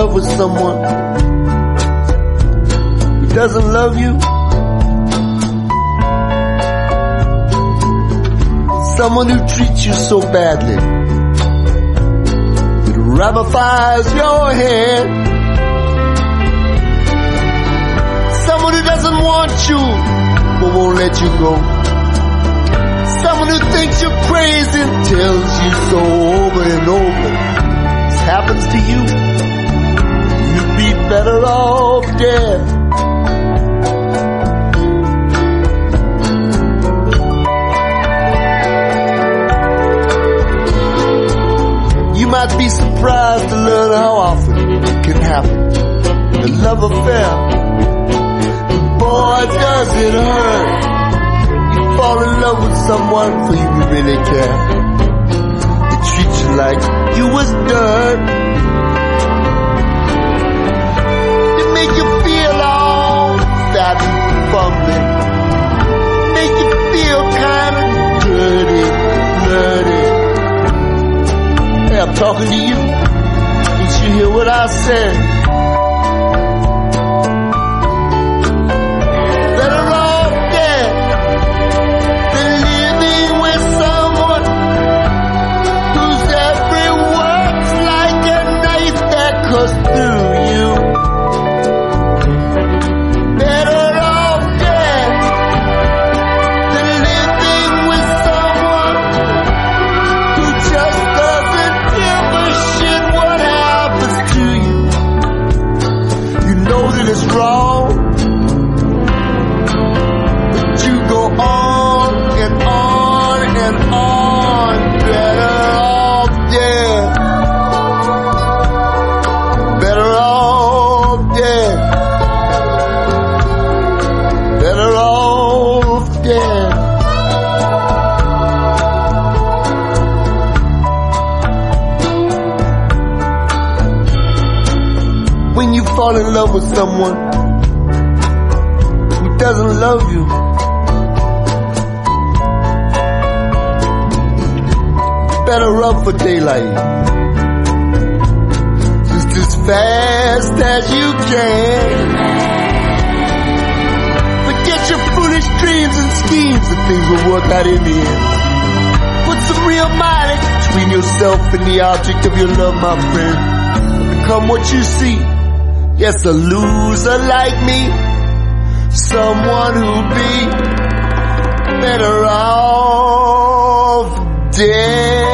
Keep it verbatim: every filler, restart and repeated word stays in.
love with someone who doesn't love you, someone who treats you so badly, it ramifies your head, someone who doesn't want you but won't let you go, someone who thinks you're crazy and tells you so over and over. This happens to you, you'd be better off dead. You might be surprised to learn how often it can happen. A love affair, boy, does it hurt. You fall in love with someone for you really care. They treat you like you was dirt. They make you feel all fat and fumbling. Make you feel kind of dirty, dirty. Hey, I'm talking to you. Did you hear what I said? It's wrong, but you go on and on and on. Better off dead. Better off dead. Better off dead. When you fall in love with someone who doesn't love you, better run for daylight just as fast as you can. Forget your foolish dreams and schemes, and things will work out in the end. Put some real mileage between yourself and the object of your love, my friend. Become what you see. Yes, a loser like me, someone who'll be better off dead.